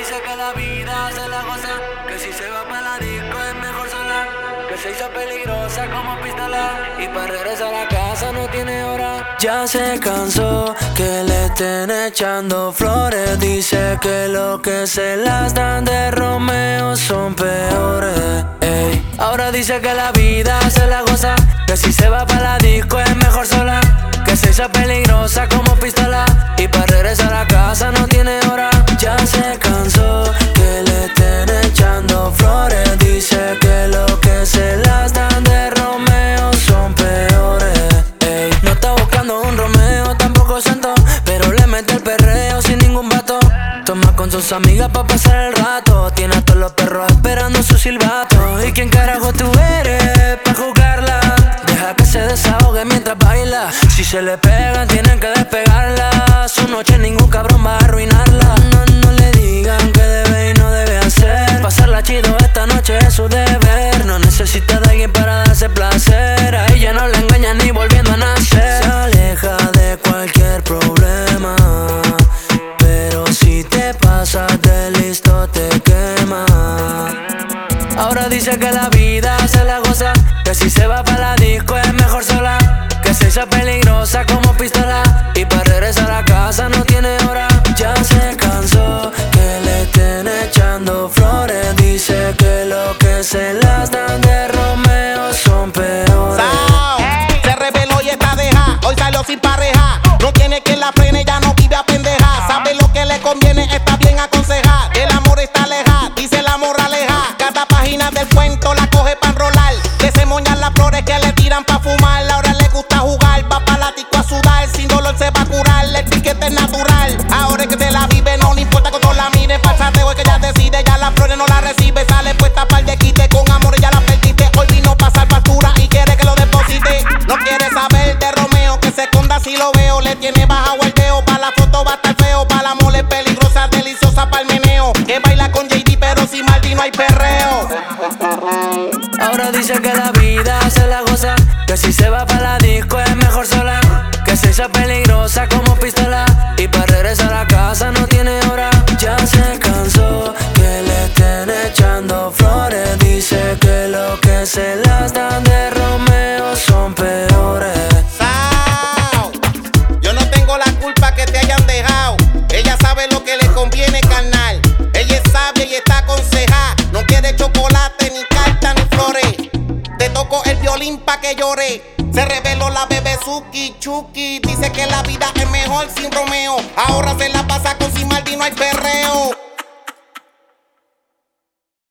dice que la vida se la goza, que si se va para la disco es mejor sola, que se hizo peligrosa como pistola y para regresar a casa no tiene hora. Ya se cansó que le estén echando flores, dice que lo que se las dan de Romeo son peores. Ey. Ahora dice que la vida se la goza, que si se va para la disco es mejor sola, que se hizo peligrosa como pistola y para regresar a casa no tiene hora. Ya se cansó que le estén echando flores, dice que lo que se las dan de Romeo son peores. Ey. No está buscando un Romeo, tampoco santo, pero le mete el perreo sin ningún vato. Toma con sus amigas pa' pasar el rato, tiene a todos los perros esperando su silbato. ¿Y quién carajo tú eres pa' jugarla? Deja que se desahogue mientras baila. Si se le pegan tienen que despegarla. Su noche ningún cabrón va a arruinarla. No le digan que debe y no debe hacer. Pasarla chido esta noche es su deber. No necesita de alguien para darse placer. A ella no la engañan ni volviendo a nacer. Se aleja de cualquier problema, pero si te pasas de listo te quema. Ahora dice que la vida se la goza, que si se va para la disco es mejor sola, que se hizo peligrosa como pistola y para regresar a casa no tiene hora. Ya se cansó que le estén echando flores, dice que lo que se las dan de Romeo son peores. Se reveló y está deja, hoy salió sin pareja. No tiene quien la frene, ya no vive a pendeja. Sabe lo que le conviene, está bien aconsejada. El amor está lejano, dice la moraleja. Cada página del cuento la coge pa' enrolar. Que se moñan las flores que le tiran pa' fumar. Ahora le gusta jugar, va pa' látigo a sudar. Sin dolor se va a curar, el piquete es natural. Ahora es que se la vive, no le importa cuando la mire. Falsateo es que ella decide, ya las flores no la recibe. Sale puesta pa'l de quite, con amor ya la perdiste. Hoy vino a pasar factura y quiere que lo deposite. No quiere saber de Romeo, que se esconda si lo veo. Le tiene bajado el dedo, pa' la foto va a estar feo. Pa' la mole peligrosa, deliciosa pa'l meneo. Que baila con JD, pero sin Maldi no hay perreo. Ahora dice que la vida se la goza, que si se va para la disco es mejor sola, que se hizo peligrosa como pistola y para regresar a casa no tiene hora. Ya se cansó que le estén echando flores, dice que lo que se las dan de Romeo son peores. Yo no tengo la culpa que te hayan dejado. Ella sabe lo que le conviene, carnal. Ella es sabia y está aconsejada. No quiere chocolate, ni carta, ni flores. Te toco el violín pa' que llore. Se reveló la bebé Suki Chucky. Dice que la vida es mejor sin Romeo. Ahora se la pasa con Sin Maldi, no hay perreo.